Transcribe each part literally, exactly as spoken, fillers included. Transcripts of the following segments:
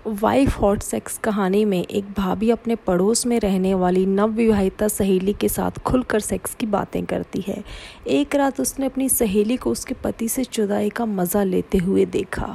Wife hot sex कहानी में एक भाभी अपने पड़ोस में रहने वाली नवविवाहिता सहेली के साथ खुलकर सेक्स की बातें करती है। एक रात उसने अपनी सहेली को उसके पति से जुदाई का मज़ा लेते हुए देखा।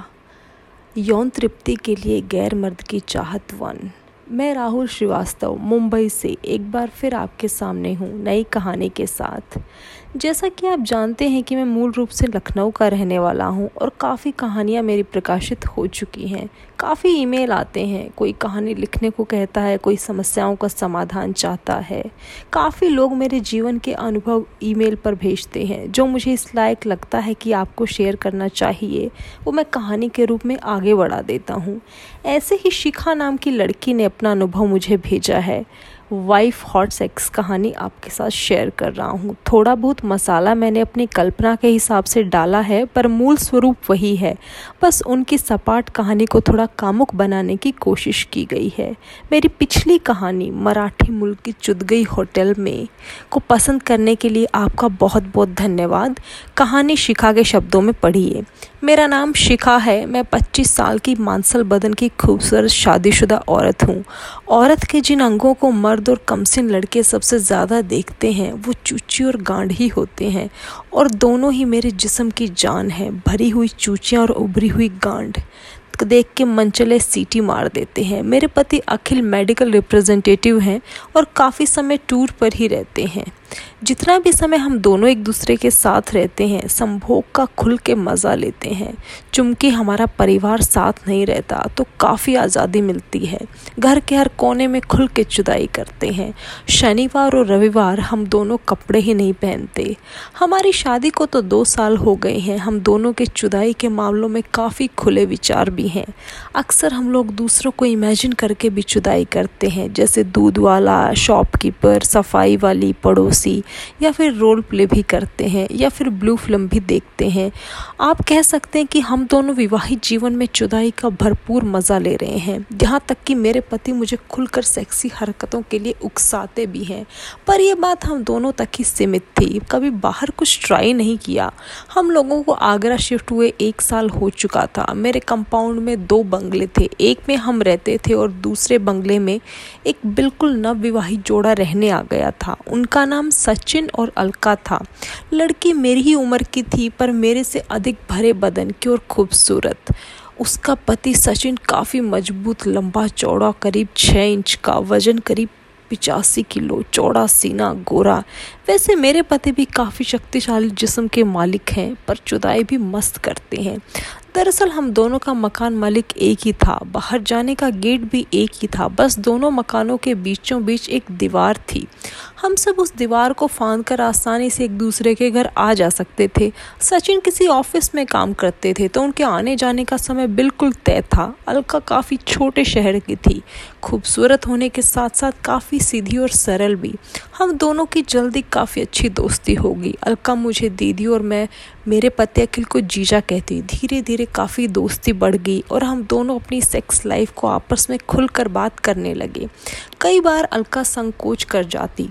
यौन तृप्ति के लिए गैर मर्द की चाहत वन। मैं राहुल श्रीवास्तव मुंबई से एक बार फिर आपके सामने हूँ नई कहानी के साथ। जैसा कि आप जानते हैं कि मैं मूल रूप से लखनऊ का रहने वाला हूँ और काफ़ी कहानियाँ मेरी प्रकाशित हो चुकी हैं। काफ़ी ईमेल आते हैं, कोई कहानी लिखने को कहता है, कोई समस्याओं का समाधान चाहता है। काफ़ी लोग मेरे जीवन के अनुभव ईमेल पर भेजते हैं जो मुझे इस लायक लगता है कि आपको शेयर करना चाहिए, वो मैं कहानी के रूप में आगे बढ़ा देता हूँ। ऐसे ही शिखा नाम की लड़की ने अपना अनुभव मुझे भेजा है। वाइफ हॉट सेक्स कहानी आपके साथ शेयर कर रहा हूँ। थोड़ा बहुत मसाला मैंने अपनी कल्पना के हिसाब से डाला है, पर मूल स्वरूप वही है। बस उनकी सपाट कहानी को थोड़ा कामुक बनाने की कोशिश की गई है। मेरी पिछली कहानी मराठी मुल्क की चुदगई होटल में को पसंद करने के लिए आपका बहुत बहुत धन्यवाद। कहानी शिखा के शब्दों में पढ़िए। मेरा नाम शिखा है। मैं पच्चीस साल की मांसल बदन की खूबसूरत शादीशुदा औरत हूँ। औरत के जिन अंगों को मर्द और कमसिन लड़के सबसे ज़्यादा देखते हैं वो चूची और गांड ही होते हैं, और दोनों ही मेरे जिस्म की जान है। भरी हुई चूचियाँ और उभरी हुई गांड देख के मनचले सीटी मार देते हैं। मेरे पति अखिल मेडिकल रिप्रेजेंटेटिव हैं और काफ़ी समय टूर पर ही रहते हैं। जितना भी समय हम दोनों एक दूसरे के साथ रहते हैं, संभोग का खुल के मज़ा लेते हैं। चूँकि हमारा परिवार साथ नहीं रहता तो काफ़ी आज़ादी मिलती है। घर के हर कोने में खुल के जुदाई करते हैं। शनिवार और रविवार हम दोनों कपड़े ही नहीं पहनते। हमारी शादी को तो दो साल हो गए हैं। हम दोनों के जुदाई के मामलों में काफ़ी खुले विचार भी हैं। अक्सर हम लोग दूसरों को इमेजिन करके भी जुदाई करते हैं, जैसे दूध वाला, शॉपकीपर, सफाई वाली, पड़ोसी, या फिर रोल प्ले भी करते हैं, या फिर ब्लू फिल्म भी देखते हैं। आप कह सकते हैं कि हम दोनों विवाहित जीवन में जुदाई का भरपूर मज़ा ले रहे हैं। यहाँ तक कि मेरे पति मुझे खुलकर सेक्सी हरकतों के लिए उकसाते भी हैं, पर यह बात हम दोनों तक ही सीमित थी। कभी बाहर कुछ ट्राई नहीं किया। हम लोगों को आगरा शिफ्ट हुए एक साल हो चुका था। मेरे कंपाउंड में दो बंगले थे। एक में हम रहते थे और दूसरे बंगले में एक बिल्कुल नवविवाहित जोड़ा रहने आ गया था। उनका नाम सचिन और अलका था। लड़की मेरी ही उम्र की थी, पर मेरे से अधिक भरे बदन की और खूबसूरत। उसका पति सचिन काफ़ी मजबूत, लंबा चौड़ा, करीब छः इंच का, वजन करीब पिचासी किलो, चौड़ा सीना, गोरा। वैसे मेरे पति भी काफ़ी शक्तिशाली जिस्म के मालिक हैं, पर जुदाई भी मस्त करते हैं। दरअसल हम दोनों का मकान मालिक एक ही था। बाहर जाने का गेट भी एक ही था। बस दोनों मकानों के बीचों बीच एक दीवार थी। हम सब उस दीवार को फांदकर आसानी से एक दूसरे के घर आ जा सकते थे। सचिन किसी ऑफिस में काम करते थे तो उनके आने जाने का समय बिल्कुल तय था। अलका काफ़ी छोटे शहर की थी, खूबसूरत होने के साथ साथ काफ़ी सीधी और सरल भी। हम दोनों की जल्दी काफ़ी अच्छी दोस्ती होगी। अलका मुझे दीदी और मैं मेरे पति अखिल को जीजा कहती। धीरे धीरे काफ़ी दोस्ती बढ़ गई और हम दोनों अपनी सेक्स लाइफ को आपस में खुलकर बात करने लगे। कई बार अलका संकोच कर जाती,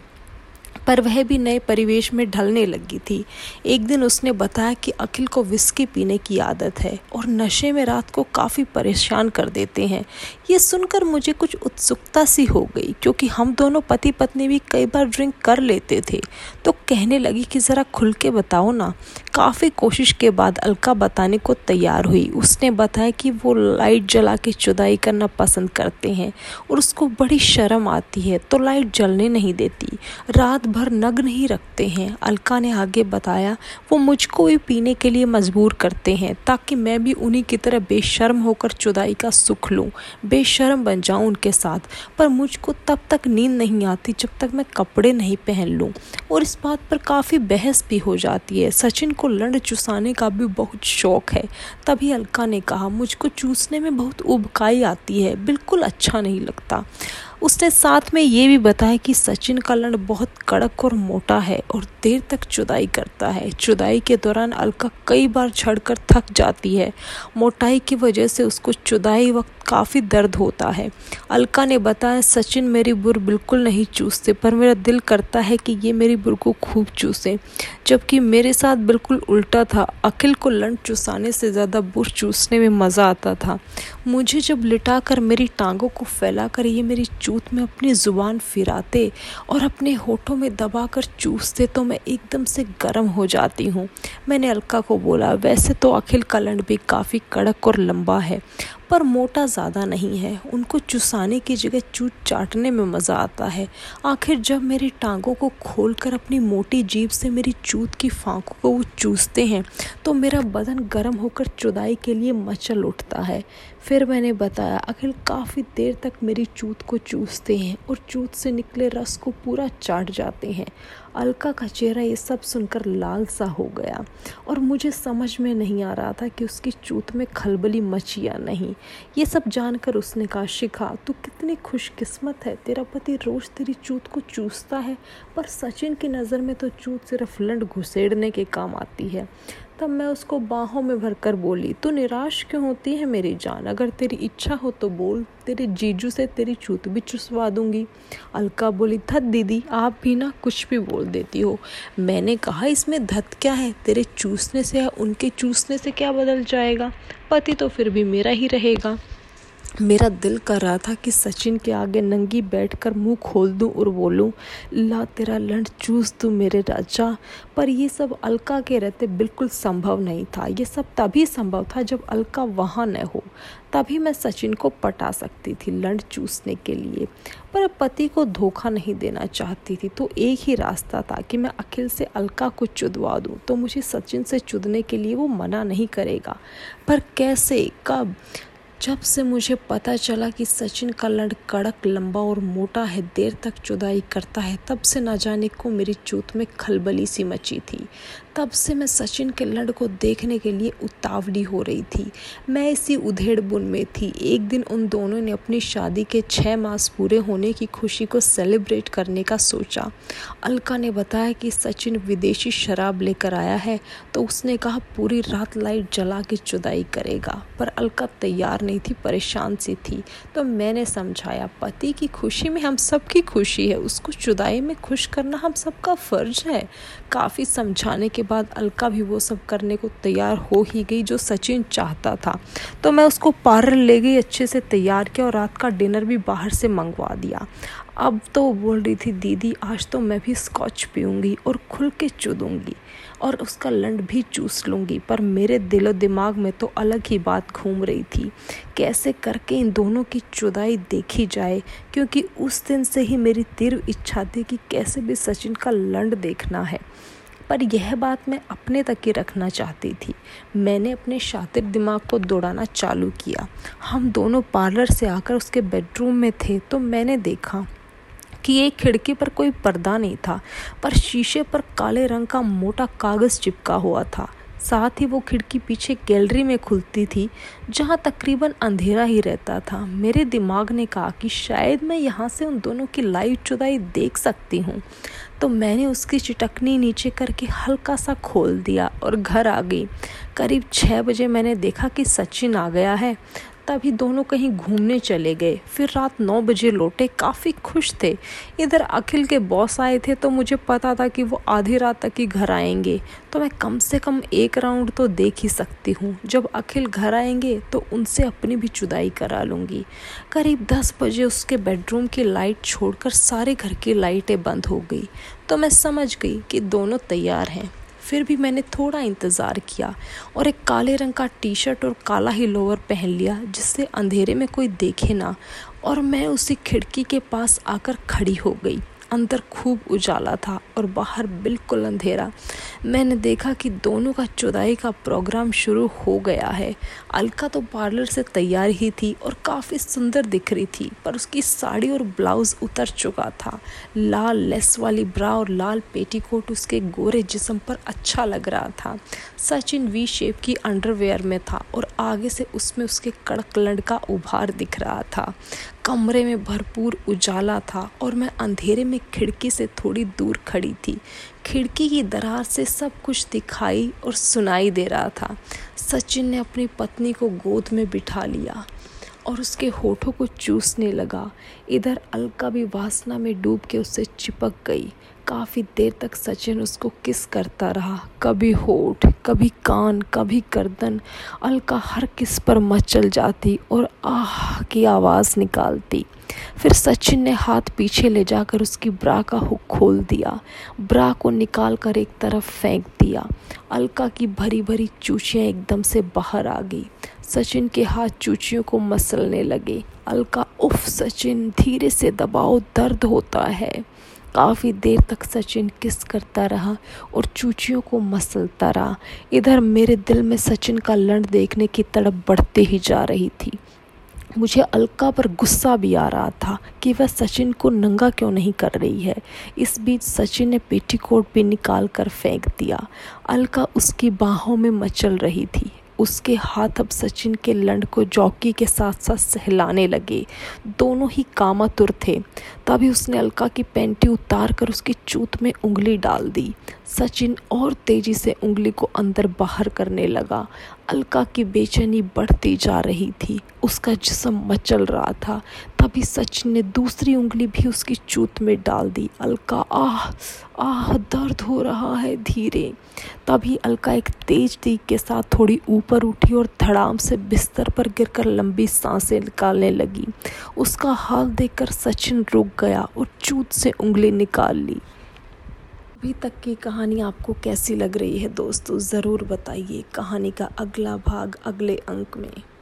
पर वह भी नए परिवेश में ढलने लगी थी। एक दिन उसने बताया कि अखिल को विस्की पीने की आदत है और नशे में रात को काफ़ी परेशान कर देते हैं। ये सुनकर मुझे कुछ उत्सुकता सी हो गई, क्योंकि हम दोनों पति पत्नी भी कई बार ड्रिंक कर लेते थे। तो कहने लगी कि ज़रा खुल के बताओ ना। काफ़ी कोशिश के बाद अलका बताने को तैयार हुई। उसने बताया कि वो लाइट जला के जुदाई करना पसंद करते हैं और उसको बड़ी शर्म आती है तो लाइट जलने नहीं देती। रात भर नग्न ही रखते हैं। अलका ने आगे बताया वो मुझको भी पीने के लिए मजबूर करते हैं ताकि मैं भी उन्हीं की तरह बेशर्म होकर जुदाई का सुख लूं, बेशर्म बन जाऊं उनके साथ। पर मुझको तब तक नींद नहीं आती जब तक मैं कपड़े नहीं पहन लूं, और इस बात पर काफ़ी बहस भी हो जाती है। सचिन को लंड चूसाने का भी बहुत शौक है। तभी अलका ने कहा मुझको चूसने में बहुत उबकाई आती है, बिल्कुल अच्छा नहीं लगता। उसने साथ में ये भी बताया कि सचिन का लंड बहुत कड़क और मोटा है और देर तक जुदाई करता है। जुदाई के दौरान अलका कई बार झड़कर थक जाती है। मोटाई की वजह से उसको जुदाई वक्त काफ़ी दर्द होता है। अलका ने बताया, सचिन मेरी बुर बिल्कुल नहीं चूसते, पर मेरा दिल करता है कि ये मेरी बुर को खूब चूसें, जबकि मेरे साथ बिल्कुल उल्टा था। अखिल को लंड चुसाने से ज़्यादा बुर चूसने में मज़ा आता था। मुझे जब लिटाकर मेरी टांगों को फैलाकर ये मेरी चूत में अपनी ज़ुबान फिराते और अपने होठों में दबाकर चूसते तो मैं एकदम से गर्म हो जाती हूँ। मैंने अलका को बोला, वैसे तो अखिल का लंड भी काफ़ी कड़क और लंबा है, पर मोटा ज़्यादा नहीं है। उनको चुसाने की जगह चूत चाटने में मज़ा आता है। आखिर जब मेरी टांगों को खोलकर अपनी मोटी जीभ से मेरी चूत की फांकों को वो चूसते हैं तो मेरा बदन गर्म होकर जुदाई के लिए मचल उठता है। फिर मैंने बताया, अखिल काफ़ी देर तक मेरी चूत को चूसते हैं और चूत से निकले रस को पूरा चाट जाते हैं। अलका का चेहरा ये सब सुनकर लाल सा हो गया और मुझे समझ में नहीं आ रहा था कि उसकी चूत में खलबली मची या नहीं। ये सब जानकर उसने कहा, शिखा तू कितनी खुशकिस्मत है, तेरा पति रोज़ तेरी चूत को चूसता है, पर सचिन की नज़र में तो चूत सिर्फ लंड घुसेड़ने के काम आती है। तब मैं उसको बाहों में भरकर बोली, तू निराश क्यों होती है मेरी जान, अगर तेरी इच्छा हो तो बोल, तेरे जीजू से तेरी चूत भी चुसवा दूंगी। अलका बोली, धत दीदी आप भी ना कुछ भी बोल देती हो। मैंने कहा, इसमें धत क्या है, तेरे चूसने से या उनके चूसने से क्या बदल जाएगा, पति तो फिर भी मेरा ही रहेगा। मेरा दिल कर रहा था कि सचिन के आगे नंगी बैठकर मुंह खोल दूं और बोलूं, ला तेरा लंड चूस दूं मेरे राजा, पर ये सब अलका के रहते बिल्कुल संभव नहीं था। ये सब तभी संभव था जब अलका वहाँ न हो, तभी मैं सचिन को पटा सकती थी लंड चूसने के लिए। पर पति को धोखा नहीं देना चाहती थी, तो एक ही रास्ता था कि मैं अखिल से अलका को चुदवा दूं, तो मुझे सचिन से चुदने के लिए वो मना नहीं करेगा। पर कैसे, कब? जब से मुझे पता चला कि सचिन का लंड कड़क, लंबा और मोटा है, देर तक जुदाई करता है, तब से न जाने को मेरी चूत में खलबली सी मची थी। तब से मैं सचिन के लंड को देखने के लिए उतावली हो रही थी। मैं इसी उधेड़ बुन में थी। एक दिन उन दोनों ने अपनी शादी के छः मास पूरे होने की खुशी को सेलिब्रेट करने का सोचा। अलका ने बताया कि सचिन विदेशी शराब लेकर आया है, तो उसने कहा पूरी रात लाइट जला के जुदाई करेगा। पर अलका तैयार नहीं थी, परेशान सी थी। तो मैंने समझाया, पति की खुशी में हम सबकी खुशी है, उसको जुदाई में खुश करना हम सबका फर्ज है। काफ़ी समझाने के बाद अलका भी वो सब करने को तैयार हो ही गई जो सचिन चाहता था। तो मैं उसको पार्लर ले गई, अच्छे से तैयार किया और रात का डिनर भी बाहर से मंगवा दिया। अब तो वो बोल रही थी, दीदी आज तो मैं भी स्कॉच पीऊँगी और खुल के चूदूँगी और उसका लंड भी चूस लूँगी। पर मेरे दिलो दिमाग में तो अलग ही बात घूम रही थी, कैसे करके इन दोनों की जुदाई देखी जाए, क्योंकि उस दिन से ही मेरी तीव्र इच्छा थी कि कैसे भी सचिन का लंड देखना है। पर यह बात मैं अपने तक ही रखना चाहती थी। मैंने अपने शातिर दिमाग को दौड़ाना चालू किया। हम दोनों पार्लर से आकर उसके बेडरूम में थे तो मैंने देखा कि एक खिड़की पर कोई पर्दा नहीं था, पर शीशे पर काले रंग का मोटा कागज़ चिपका हुआ था। साथ ही वो खिड़की पीछे गैलरी में खुलती थी, जहाँ तकरीबन अंधेरा ही रहता था। मेरे दिमाग ने कहा कि शायद मैं यहाँ से उन दोनों की लाइव जुदाई देख सकती हूँ। तो मैंने उसकी चिटकनी नीचे करके हल्का सा खोल दिया और घर आ गई। करीब छः बजे मैंने देखा कि सचिन आ गया है। तभी दोनों कहीं घूमने चले गए। फिर रात नौ बजे लौटे, काफ़ी खुश थे। इधर अखिल के बॉस आए थे, तो मुझे पता था कि वो आधी रात तक ही घर आएंगे, तो मैं कम से कम एक राउंड तो देख ही सकती हूँ। जब अखिल घर आएंगे तो उनसे अपनी भी जुदाई करा लूँगी। करीब दस बजे उसके बेडरूम की लाइट छोड़कर सारे घर की लाइटें बंद हो गई, तो मैं समझ गई कि दोनों तैयार हैं। फिर भी मैंने थोड़ा इंतज़ार किया और एक काले रंग का टी शर्ट और काला ही लोअर पहन लिया, जिससे अंधेरे में कोई देखे ना, और मैं उसी खिड़की के पास आकर खड़ी हो गई। अंदर खूब उजाला था और बाहर बिल्कुल अंधेरा। मैंने देखा कि दोनों का जुदाई का प्रोग्राम शुरू हो गया है। अलका तो पार्लर से तैयार ही थी और काफ़ी सुंदर दिख रही थी, पर उसकी साड़ी और ब्लाउज़ उतर चुका था। लाल लेस वाली ब्रा और लाल पेटीकोट उसके गोरे जिस्म पर अच्छा लग रहा था। सचिन वी शेप की अंडरवेयर में था और आगे से उसमें उसके कड़क लंड का उभार दिख रहा था। कमरे में भरपूर उजाला था और मैं अंधेरे में खिड़की से थोड़ी दूर खड़ी थी। खिड़की की दरार से सब कुछ दिखाई और सुनाई दे रहा था। सचिन ने अपनी पत्नी को गोद में बिठा लिया और उसके होठों को चूसने लगा। इधर अलका भी वासना में डूब के उससे चिपक गई। काफ़ी देर तक सचिन उसको किस करता रहा, कभी होठ, कभी कान, कभी गर्दन। अलका हर किस पर मचल जाती और आह की आवाज़ निकालती। फिर सचिन ने हाथ पीछे ले जाकर उसकी ब्रा का हुक खोल दिया, ब्रा को निकाल कर एक तरफ फेंक दिया। अलका की भरी भरी चूचियाँ एकदम से बाहर आ गई। सचिन के हाथ चूचियों को मसलने लगे। अलका, उफ सचिन, धीरे से दबाओ, दर्द होता है। काफ़ी देर तक सचिन किस करता रहा और चूचियों को मसलता रहा। इधर मेरे दिल में सचिन का लंड देखने की तड़प बढ़ते ही जा रही थी। मुझे अलका पर गुस्सा भी आ रहा था कि वह सचिन को नंगा क्यों नहीं कर रही है। इस बीच सचिन ने पेटीकोट भी निकाल कर फेंक दिया। अलका उसकी बाहों में मचल रही थी। उसके हाथ अब सचिन के लंड को जॉकी के साथ साथ सहलाने लगे। दोनों ही कामातुर थे। तभी उसने अलका की पैंटी उतार कर उसकी चूत में उंगली डाल दी। सचिन और तेजी से उंगली को अंदर बाहर करने लगा। अलका की बेचैनी बढ़ती जा रही थी। उसका जिस्म मचल रहा था। तभी सचिन ने दूसरी उंगली भी उसकी चूत में डाल दी। अलका, आह आह, दर्द हो रहा है, धीरे। तभी अलका एक तेज दीख के साथ थोड़ी ऊपर उठी और धड़ाम से बिस्तर पर गिरकर लंबी सांसें निकालने लगी। उसका हाल देखकर सचिन रुक गया और चूत से उंगली निकाल ली। अभी तक की कहानी आपको कैसी लग रही है दोस्तों, ज़रूर बताइए। कहानी का अगला भाग अगले अंक में।